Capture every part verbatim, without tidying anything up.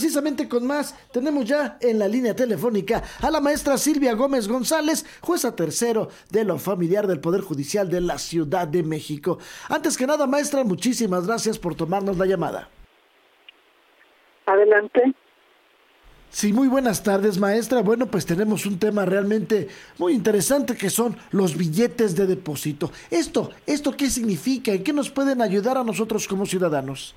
precisamente con más, tenemos ya en la línea telefónica a la maestra Silvia Gómez González, jueza tercero de lo familiar del Poder Judicial de la Ciudad de México. Antes que nada, maestra, muchísimas gracias por tomarnos la llamada. Adelante. Sí, muy buenas tardes, maestra. Bueno, pues tenemos un tema realmente muy interesante que son los billetes de depósito. Esto, ¿esto qué significa? ¿En qué nos pueden ayudar a nosotros como ciudadanos?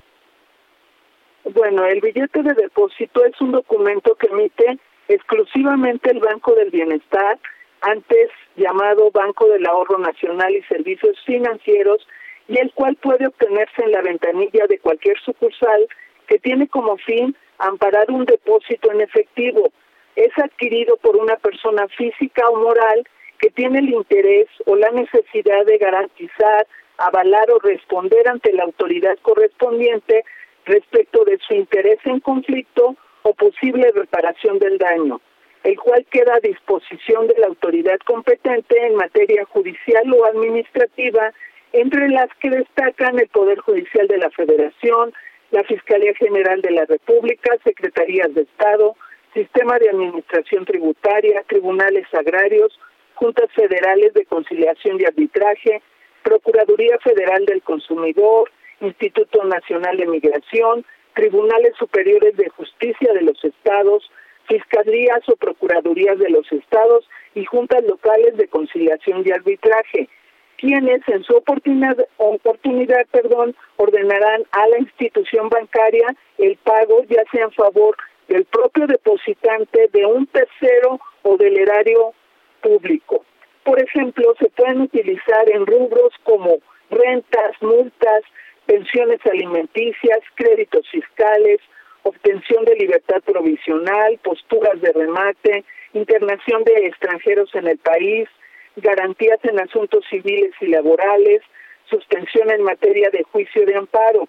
Bueno, el billete de depósito es un documento que emite exclusivamente el Banco del Bienestar, antes llamado Banco del Ahorro Nacional y Servicios Financieros, y el cual puede obtenerse en la ventanilla de cualquier sucursal que tiene como fin amparar un depósito en efectivo. Es adquirido por una persona física o moral que tiene el interés o la necesidad de garantizar, avalar o responder ante la autoridad correspondiente respecto de su interés en conflicto o posible reparación del daño, el cual queda a disposición de la autoridad competente en materia judicial o administrativa, entre las que destacan el Poder Judicial de la Federación, la Fiscalía General de la República, Secretarías de Estado, Sistema de Administración Tributaria, Tribunales Agrarios, Juntas Federales de Conciliación y Arbitraje, Procuraduría Federal del Consumidor, Instituto Nacional de Migración, Tribunales Superiores de Justicia de los Estados, Fiscalías o Procuradurías de los Estados y Juntas Locales de Conciliación y Arbitraje, quienes en su oportunidad, oportunidad perdón, ordenarán a la institución bancaria el pago, ya sea en favor del propio depositante, de un tercero o del erario público. Por ejemplo, se pueden utilizar en rubros como rentas, multas, pensiones alimenticias, créditos fiscales, obtención de libertad provisional, posturas de remate, internación de extranjeros en el país, garantías en asuntos civiles y laborales, suspensión en materia de juicio de amparo.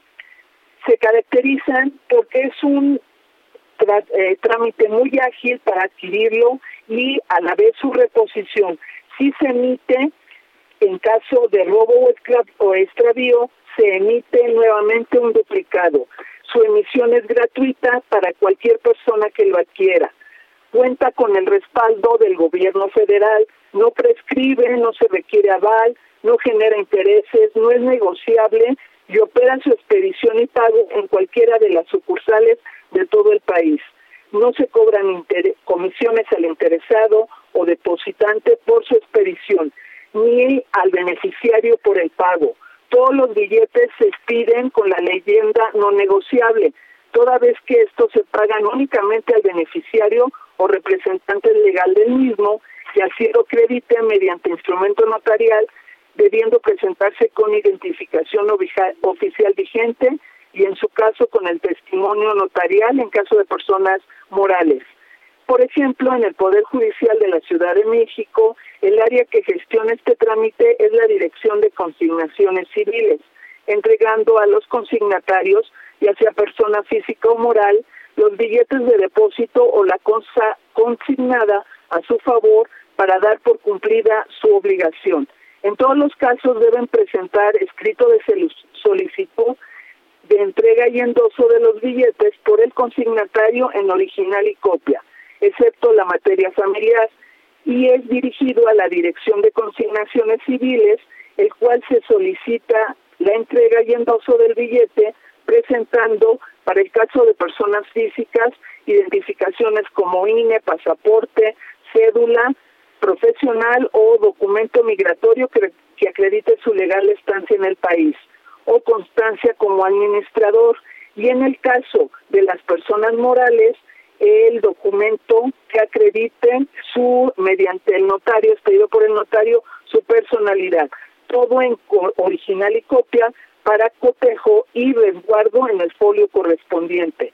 Se caracterizan porque es un tra- eh, trámite muy ágil para adquirirlo y a la vez su reposición. Si se emite, en caso de robo o, escra- o extravío, se emite nuevamente un duplicado. Su emisión es gratuita para cualquier persona que lo adquiera. Cuenta con el respaldo del gobierno federal, no prescribe, no se requiere aval, no genera intereses, no es negociable y opera su expedición y pago en cualquiera de las sucursales de todo el país. No se cobran inter- comisiones al interesado o depositante por su expedición, ni al beneficiario por el pago. Todos los billetes se expiden con la leyenda no negociable, toda vez que estos se pagan únicamente al beneficiario o representante legal del mismo, y así lo acredite mediante instrumento notarial, debiendo presentarse con identificación oficial vigente y en su caso con el testimonio notarial en caso de personas morales. Por ejemplo, en el Poder Judicial de la Ciudad de México, el área que gestiona este trámite es la Dirección de Consignaciones Civiles, entregando a los consignatarios, ya sea persona física o moral, los billetes de depósito o la cosa consignada a su favor para dar por cumplida su obligación. En todos los casos deben presentar escrito de solicitud de entrega y endoso de los billetes por el consignatario en original y copia, excepto la materia familiar, y es dirigido a la Dirección de Consignaciones Civiles, el cual se solicita la entrega y endoso del billete, presentando, para el caso de personas físicas, identificaciones como I N E, pasaporte, cédula profesional o documento migratorio que, que acredite su legal estancia en el país, o constancia como administrador, y en el caso de las personas morales, el documento que acredite su, mediante el notario, expedido por el notario, su personalidad, todo en original y copia para cotejo y resguardo en el folio correspondiente.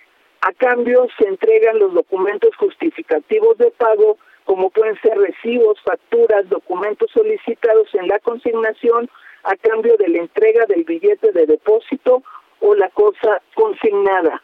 A cambio se entregan los documentos justificativos de pago, como pueden ser recibos, facturas, documentos solicitados en la consignación a cambio de la entrega del billete de depósito o la cosa consignada.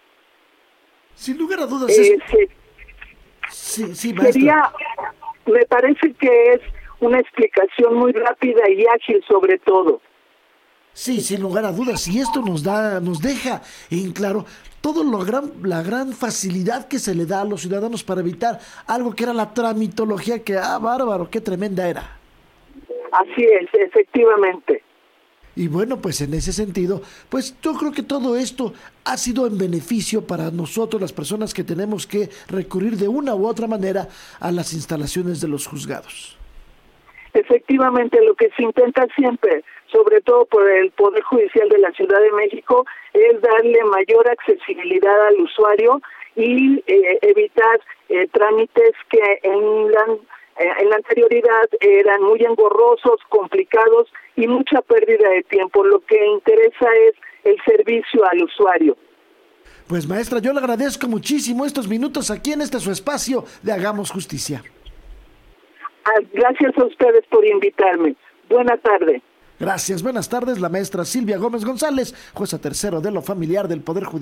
Sin lugar a dudas, Eh, es... se, sí, sí, sería, me parece que es una explicación muy rápida y ágil sobre todo. Sí, sin lugar a dudas, y esto nos da, nos deja en claro todo lo gran, la gran facilidad que se le da a los ciudadanos para evitar algo que era la tramitología, que, ah, bárbaro, qué tremenda era. Así es, efectivamente. Y bueno, pues en ese sentido, pues yo creo que todo esto ha sido en beneficio para nosotros, las personas que tenemos que recurrir de una u otra manera a las instalaciones de los juzgados. Efectivamente, lo que se intenta siempre, sobre todo por el Poder Judicial de la Ciudad de México, es darle mayor accesibilidad al usuario y eh, evitar eh, trámites que en la en la anterioridad eran muy engorrosos, complicados y mucha pérdida de tiempo. Lo que interesa es el servicio al usuario. Pues maestra, yo le agradezco muchísimo estos minutos aquí en este su espacio de Hagamos Justicia. Gracias a ustedes por invitarme. Buena tarde. Gracias, buenas tardes. La maestra Silvia Gómez González, jueza tercero de lo familiar del Poder Judicial.